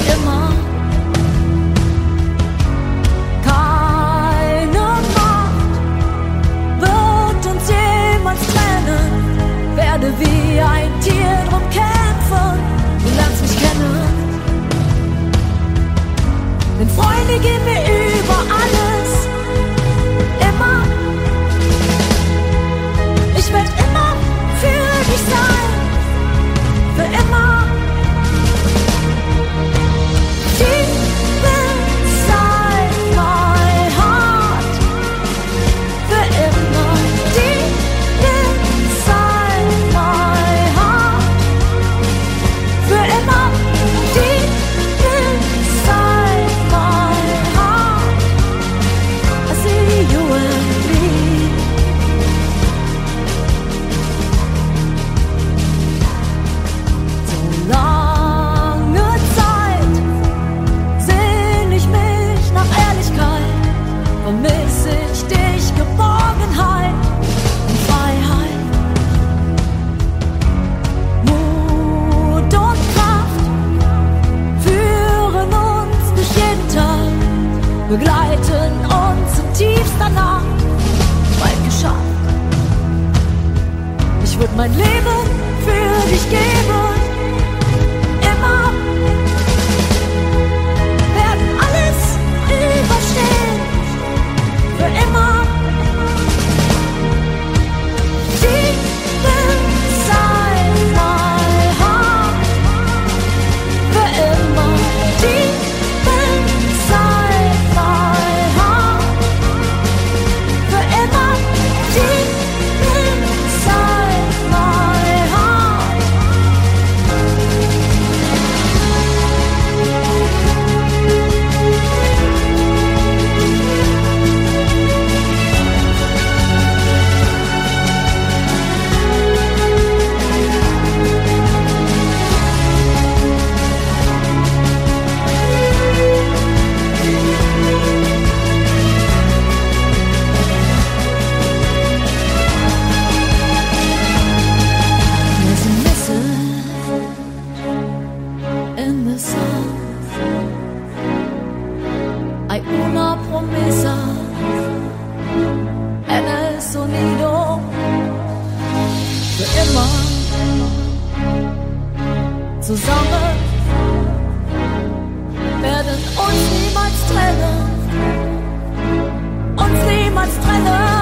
immer. Keine Macht wird uns jemals trennen. Werde wie ein Tier drum kämpfen, du lernst mich kennen. Denn Freunde gehen mir über alles, immer. Ich werd immer für dich sein, für immer. Deep inside my heart, für immer. Deep inside my heart, für immer. Deep inside my heart, I see you and me. So lange Zeit sehn ich mich nach Ehrlichkeit, vermiss ich dich, Geborgenheit und Freiheit. Mut und Kraft führen uns durch jeden Tag, begleiten uns in tiefster Nacht, bald geschafft. Ich würd mein Leben für dich geben, immer. Werden alles überstehen, für immer. Deep inside my heart, für immer. Deep inside my heart, für immer. Deep inside my heart. There's a message in the sun. Hay una promesa en el sonido, für immer zusammen werden uns niemals trennen, uns niemals trennen.